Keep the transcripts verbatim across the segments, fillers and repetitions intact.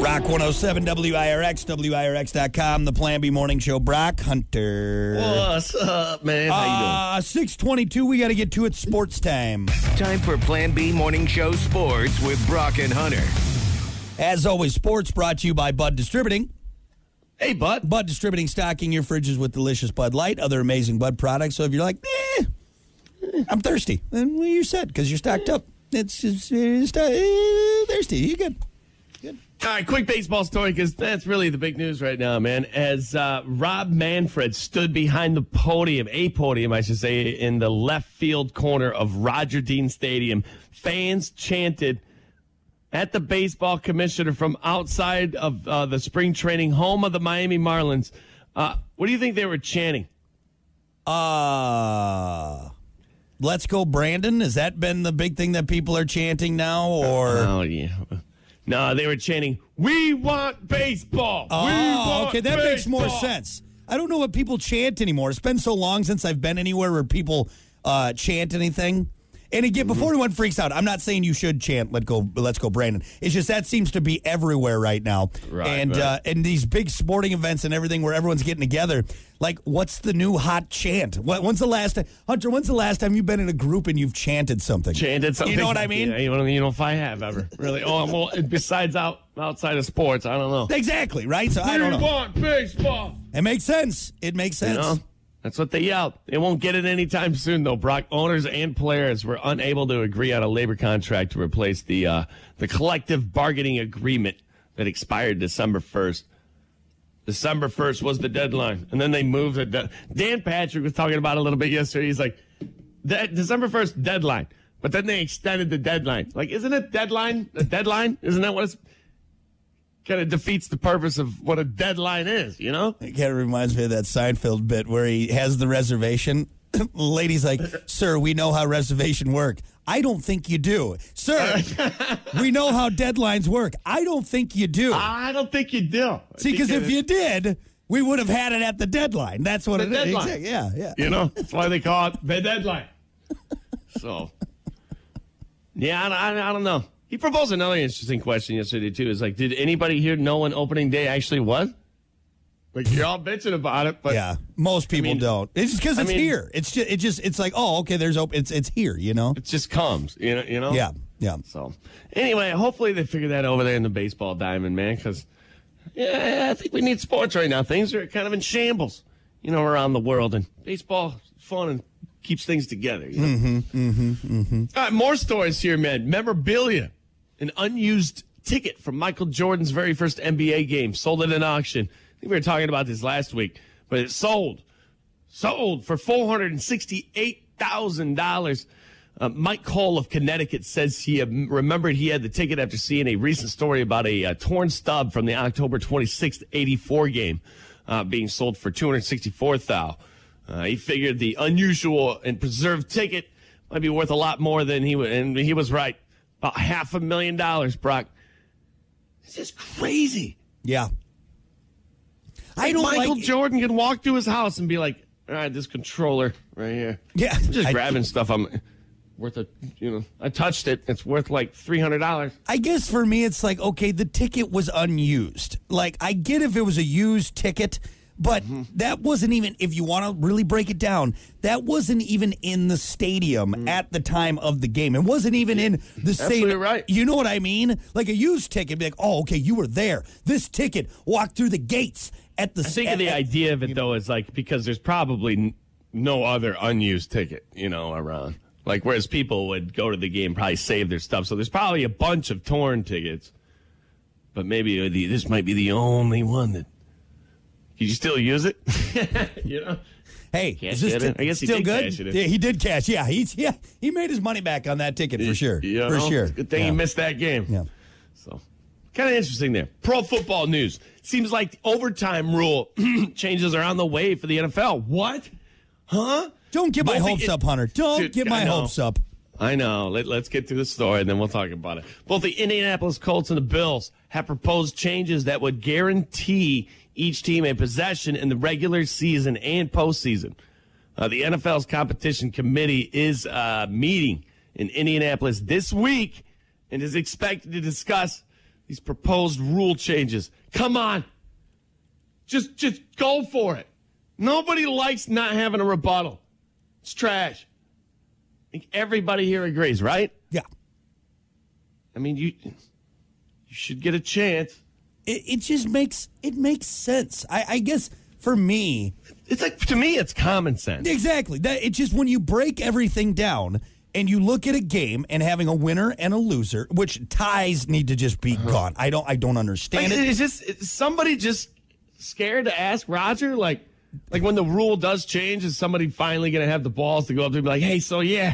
Rock one oh seven W I R X, W I R X dot com, the Plan B Morning Show. Brock Hunter. What's up, man? How you doing? Uh, six twenty-two, we got to get to it. Sports time. Time for Plan B Morning Show Sports with Brock and Hunter. As always, sports brought to you by Bud Distributing. Hey, Bud. Bud Distributing, stocking your fridges with delicious Bud Light, other amazing Bud products. So if you're like, eh, I'm thirsty, then well, you're set because you're stocked up. It's just it's, uh, thirsty. You're good. Good. All right, quick baseball story because that's really the big news right now, man. As uh, Rob Manfred stood behind the podium, a podium, I should say, in the left field corner of Roger Dean Stadium, fans chanted at the baseball commissioner from outside of uh, the spring training home of the Miami Marlins. Uh, what do you think they were chanting? Uh, let's go, Brandon. Has that been the big thing that people are chanting now? Or Oh, yeah. No, they were chanting, "We want baseball." Oh, we want okay, that baseball. makes more sense. I don't know what people chant anymore. It's been so long since I've been anywhere where people uh, chant anything. And again, before Mm-hmm. anyone freaks out, I'm not saying you should chant "Let go, let's go, Brandon." It's just that seems to be everywhere right now, Right, and right. Uh, and these big sporting events and everything where everyone's getting together. Like, what's the new hot chant? What, when's the last Hunter? When's the last time you've been in a group and you've chanted something? Chanted something. You know what I mean? Yeah, you don't, you know if I have ever really. Oh, well, besides out outside of sports, I don't know. Exactly right. So I don't know. We want baseball. It makes sense. It makes sense. You know, that's what they yelled. They won't get it anytime soon, though. Brock, owners and players were unable to agree on a labor contract to replace the uh, the collective bargaining agreement that expired December first. December first was the deadline, and then they moved it. De- Dan Patrick was talking about it a little bit yesterday. He's like, De- December first deadline, but then they extended the deadline. Like, isn't it deadline a deadline? Isn't that what it's? Kind of defeats the purpose of what a deadline is, you know? It kind of reminds me of that Seinfeld bit where he has the reservation. The lady's like, "Sir, we know how reservation work." "I don't think you do." "Sir, we know how deadlines work." "I don't think you do." I don't think you do. See, because if you did, we would have had it at the deadline. That's what The it deadline. is. Exactly. Yeah, yeah. You know, that's why they call it the deadline. So, yeah, I, I, I don't know. He proposed another interesting question yesterday, too. Is like, did anybody here know when opening day actually was? Like, you're all bitching about it, but Yeah, most people I mean- don't. It's just because I it's mean- here. It's just, it just, it's like, oh, okay, there's open. It's, it's here. You know. it just comes, you know? You know? Yeah, yeah. So, anyway, hopefully they figure that over there in the baseball diamond, man, because, yeah, I think we need sports right now. Things are kind of in shambles, you know, around the world, and baseball is fun and keeps things together. You know? Mm-hmm, mm-hmm, mm-hmm. All right, more stories here, man. Memorabilia. An unused ticket from Michael Jordan's very first N B A game sold at an auction. I think we were talking about this last week, but it sold. Sold for four hundred sixty-eight thousand dollars. Uh, Mike Cole of Connecticut says he uh, remembered he had the ticket after seeing a recent story about a uh, torn stub from the October twenty-sixth eighty-four game uh, being sold for two hundred sixty-four thousand dollars. Uh, he figured the unusual and preserved ticket might be worth a lot more than he would, and he was right. About half a million dollars, Brock. This is crazy. Yeah. I Like don't Michael like. Jordan can walk through his house and be like, all right, this controller right here. Yeah, I'm just I- grabbing stuff. I'm worth a, you know, I touched it. It's worth like three hundred dollars. I guess for me, it's like, okay, the ticket was unused. Like, I get if it was a used ticket, but Mm-hmm. that wasn't even, if you want to really break it down, that wasn't even in the stadium at the time of the game. It wasn't even in the same. Absolutely right. You know what I mean? Like a used ticket, be like, oh, okay, you were there. This ticket walked through the gates at the. I think at, of the at- idea of it, though, is like, because there's probably n- no other unused ticket, you know, around. Like, whereas people would go to the game, probably save their stuff. So there's probably a bunch of torn tickets. But maybe the, this might be the only one that. Could you still use it? You know? Hey, Can't is this get it. ti- I guess he still did good? cash it in. Yeah, he did cash. Yeah, he's yeah, he made his money back on that ticket for sure. You for know? sure. Good thing yeah. he missed that game. Yeah. So, kind of interesting there. Pro football news. Seems like the overtime rule changes are on the way for the N F L. What? Huh? Don't get my Both the- hopes up, Hunter. Don't Dude, get my I know. hopes up. I know. Let, let's get through the story, and then we'll talk about it. Both the Indianapolis Colts and the Bills have proposed changes that would guarantee each team a possession in the regular season and postseason. Uh, the N F L's competition committee is uh, meeting in Indianapolis this week and is expected to discuss these proposed rule changes. Come on. Just, just go for it. Nobody likes not having a rebuttal. It's trash. I think everybody here agrees, right? Yeah. I mean, you you should get a chance. It, it just makes it makes sense. I, I guess for me, It's like, to me, it's common sense. exactly. That it's just when you break everything down and you look at a game and having a winner and a loser, which ties need to just be uh-huh. gone. I don't I don't understand like, it. Is just is somebody just scared to ask Roger? Like, like when the rule does change, is somebody finally going to have the balls to go up to and be like, hey, so yeah,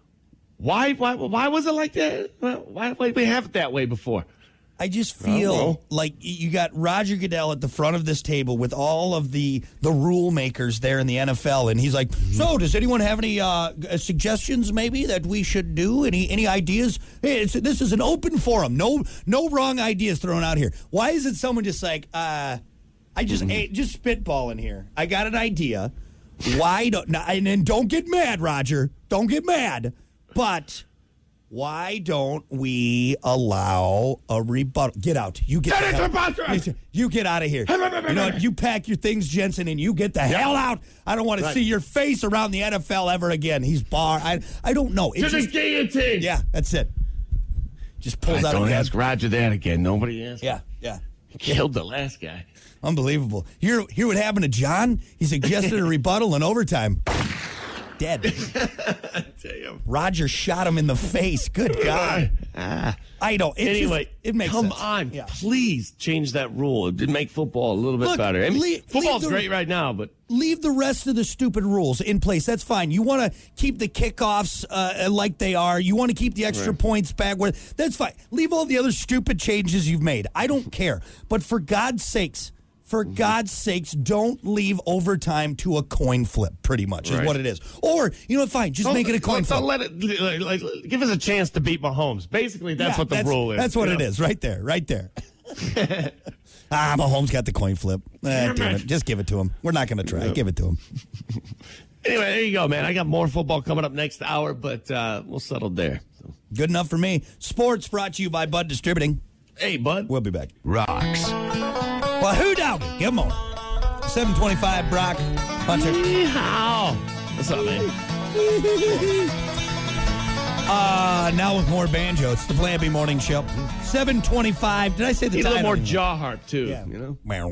why why why was it like that? Why why did we have it that way before? I just feel like you got Roger Goodell at the front of this table with all of the, the rule makers there in the N F L, and he's like, so does anyone have any uh, suggestions maybe that we should do? Any any ideas? Hey, it's, this is an open forum. No no wrong ideas thrown out here. Why is it someone just like, uh, I just mm-hmm. ate, just spitballing here. I got an idea. Why don't, and then don't get mad, Roger. Don't get mad. But why don't we allow a rebuttal? Get out. You get the hell, you get out of here. You know, you pack your things, Jensen, and you get the yeah. hell out. I don't want right. to see your face around the N F L ever again. He's bar. I I don't know. It's to the guillotine. Yeah, that's it. Just pulls right, out. Don't again. ask Roger that again. Nobody asked. Yeah, yeah. He killed the last guy. Unbelievable. Hear, hear what happened to John? He suggested a rebuttal in overtime. Dead. Damn. Roger shot him in the face. Good God. ah. I don't. It anyway, just, it makes come sense. on. Yeah. Please change that rule. It did make football a little bit Look, better. I mean, leave, football's leave the, great right now, but leave the rest of the stupid rules in place. That's fine. You want to keep the kickoffs uh, like they are. You want to keep the extra right. points back where that's fine. Leave all the other stupid changes you've made. I don't care. But for God's sakes, For God's sakes, don't leave overtime to a coin flip, pretty much, is right. what it is. Or, you know what, fine, just don't, make it a coin flip. Let it, like, like, give us a chance to beat Mahomes. Basically, that's yeah, what the that's, rule is. That's what know? it is, right there, right there. ah, Mahomes got the coin flip. Eh, damn it, just give it to him. We're not going to try. Yep. Give it to him. Anyway, there you go, man. I got more football coming up next hour, but uh, we'll settle there. So. Good enough for me. Sports brought to you by Bud Distributing. Hey, Bud. We'll be back. Rocks. Well, who doubted? Give them on. seven twenty-five, Brock Hunter. Yeehaw. What's up, man? uh, now with more banjo. It's the Plan B Morning Show. seven twenty-five. Did I say the Need title? a little more jaw harp, too. Yeah. You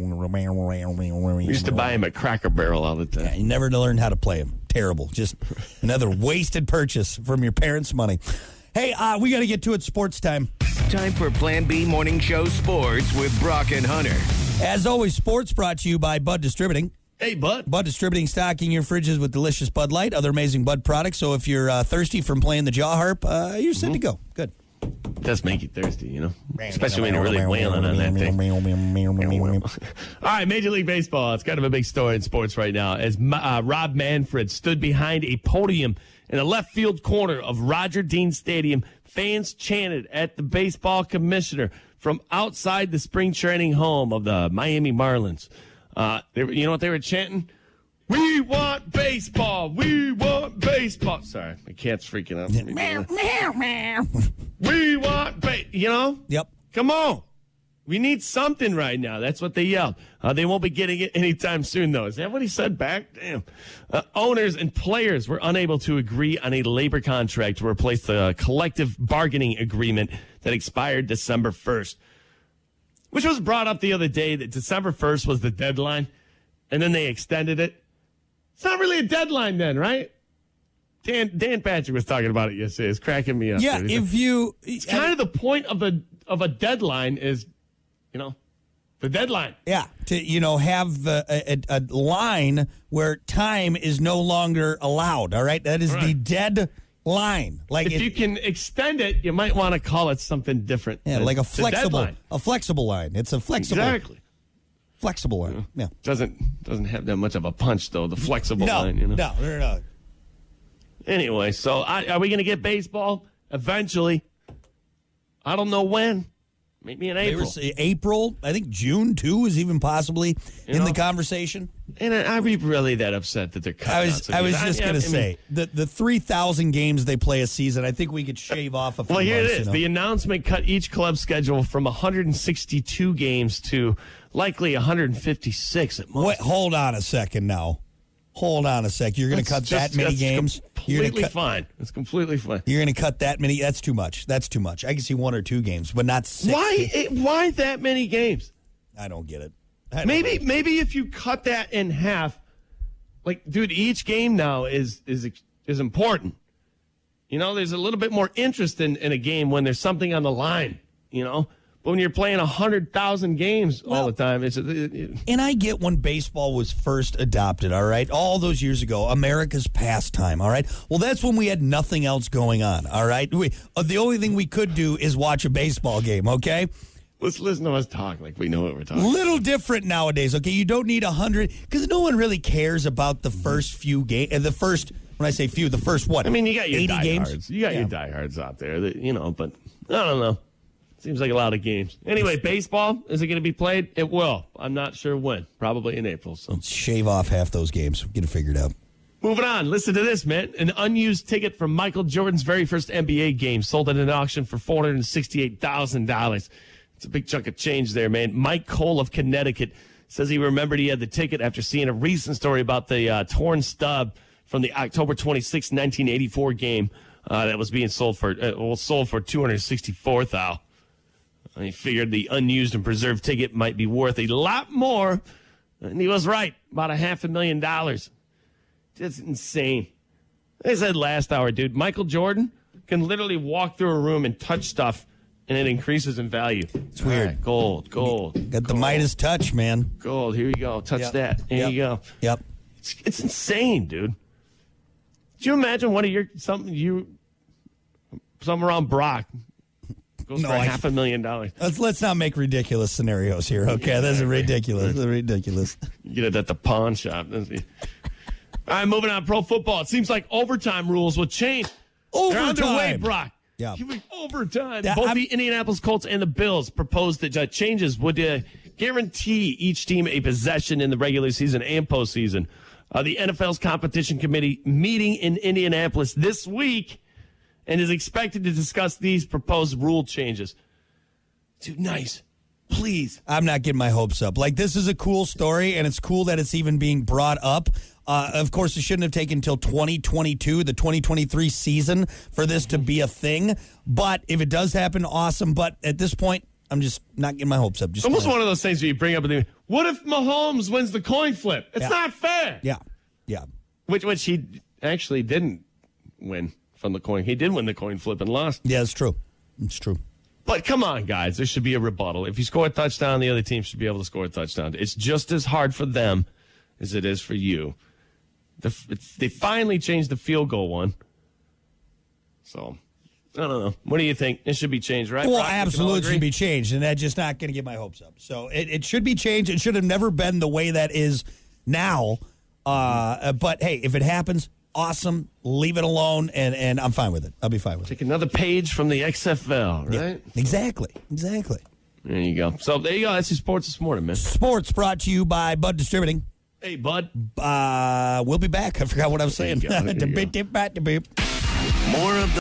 know? We used to buy him at Cracker Barrel all the time. Yeah, you never learned how to play him. Terrible. Just another wasted purchase from your parents' money. Hey, uh, we got to get to it. Sports time. Time for Plan B Morning Show Sports with Brock and Hunter. As always, sports brought to you by Bud Distributing. Hey, Bud. Bud Distributing, stocking your fridges with delicious Bud Light, other amazing Bud products. So if you're uh, thirsty from playing the jaw harp, uh, you're set mm-hmm. to go. Good. It does make you thirsty, you know, especially when you're really wailing on that thing. All right, Major League Baseball. It's kind of a big story in sports right now as uh, Rob Manfred stood behind a podium in the left field corner of Roger Dean Stadium. Fans chanted at the baseball commissioner from outside the spring training home of the Miami Marlins. Uh, they were, you know what they were chanting? We want baseball. We want baseball. Sorry, my cat's freaking out. Meow, meow, meow. We want baseball. You know? Yep. Come on. We need something right now. That's what they yelled. Uh, they won't be getting it anytime soon, though. Is that what he said back? Damn. Uh, owners and players were unable to agree on a labor contract to replace the collective bargaining agreement that expired December first, which was brought up the other day that December first was the deadline, and then they extended it. It's not really a deadline then, right? Dan Dan Patrick was talking about it yesterday. It's cracking me up. Yeah, He's if like, you... It's kind I, of the point of a of a deadline is, you know, the deadline. Yeah, to, you know, have a, a, a line where time is no longer allowed, all right? That is right. the dead line. Like if it, you can extend it, you might want to call it something different. Yeah, like a flexible a flexible line. It's a flexible Exactly. Flexible line. Yeah. Doesn't doesn't have that much of a punch though, the flexible no, line, you know. No, no, no. Anyway, so I, are we going to get baseball eventually? I don't know when. Maybe in They April. were say April, I think June too is even possibly You in know? the conversation. And I- I'd be really that upset that they're cutting I out was some I was games. just I- gonna I say mean, the the three thousand games they play a season. I think we could shave off a few well, here months, it is. you know? The announcement cut each club's schedule from one hundred sixty-two games to likely one hundred fifty-six at most. Wait, hold on a second now. Hold on a sec. You're going to cut That's just- that many that's games? You're Completely going to cut. fine. It's completely fine. You're going to cut that many? That's too much. That's too much. I can see one or two games, but not six. Why? It, why that many games? I don't get it. I don't Maybe get it. maybe if you cut that in half, like, dude, each game now is is is important. You know, there's a little bit more interest in, in a game when there's something on the line. You know, but when you're playing a hundred thousand games all Well- the time, it's. It, it, And I get when baseball was first adopted, all right? All those years ago, America's pastime, all right? Well, that's when we had nothing else going on, all right? We, uh, the only thing we could do is watch a baseball game, okay? let's listen to us talk like we know what we're talking. Little different nowadays, okay? You don't need a hundred because no one really cares about the first few games. The first, when I say few, the first what? I mean, you got your eighty diehards. games. You got Yeah. your diehards out there, that, you know. But I don't know. Seems like a lot of games. Anyway, baseball, is it going to be played? It will. I'm not sure when. Probably in April. So Shave off half those games. Get it figured out. moving on. Listen to this, man. An unused ticket from Michael Jordan's very first N B A game sold at an auction for four hundred sixty-eight thousand dollars. It's a big chunk of change there, man. Mike Cole of Connecticut says he remembered he had the ticket after seeing a recent story about the uh, torn stub from the October twenty-sixth, nineteen eighty-four game uh, that was being sold for uh, well, sold for two hundred sixty-four thousand dollars. He figured the unused and preserved ticket might be worth a lot more, and he was right, about a half a million dollars. Just insane. Like I said last hour, dude, Michael Jordan can literally walk through a room and touch stuff, and it increases in value. It's weird. gold, gold. Got the gold, Midas touch, man. Gold. Here you go. Touch Yep. that. There Yep. you go. Yep. It's, it's insane, dude. Do you imagine one of your something you something around Brock goes No, for I- half a million dollars? Let's let's not make ridiculous scenarios here, okay? This is ridiculous. This is ridiculous. You get it at the pawn shop. All right, moving on. Pro football. It seems like overtime rules will change. They're underway, Overtime. Brock. Yeah. Give me overtime. Yeah, Both I'm- the Indianapolis Colts and the Bills proposed that uh, changes would uh, guarantee each team a possession in the regular season and postseason. Uh, the N F L's competition committee meeting in Indianapolis this week and is expected to discuss these proposed rule changes. Dude, nice. Please. I'm not getting my hopes up. Like, this is a cool story, and it's cool that it's even being brought up. Uh, of course, it shouldn't have taken until twenty twenty-two, the twenty twenty-three season, for this to be a thing. But if it does happen, awesome. But at this point, I'm just not getting my hopes up. Just It's almost kinda- one of those things where you bring up, and what if Mahomes wins the coin flip? It's Yeah. not fair. Yeah, yeah. Which, which he actually didn't win from the coin. He did win the coin flip and lost. Yeah, it's true. It's true. But come on, guys. There should be a rebuttal. If you score a touchdown, the other team should be able to score a touchdown. It's just as hard for them as it is for you. The, it's, they finally changed the field goal one. So, I don't know. What do you think? It should be changed, right? Well, Brock? We can all absolutely agree? should be changed, and that's just not going to get my hopes up. So it, it should be changed. It should have never been the way that is now. Uh, but hey, if it happens, awesome. Leave it alone, and, and I'm fine with it. I'll be fine with it. Take another page from the X F L, right? Yeah, exactly. Exactly. There you go. So, there you go. That's your sports this morning, man. Sports brought to you by Bud Distributing. Hey, bud. Uh, we'll be back. I forgot what I was saying. There you go. There you go. Beep, beep, beep, beep. More of the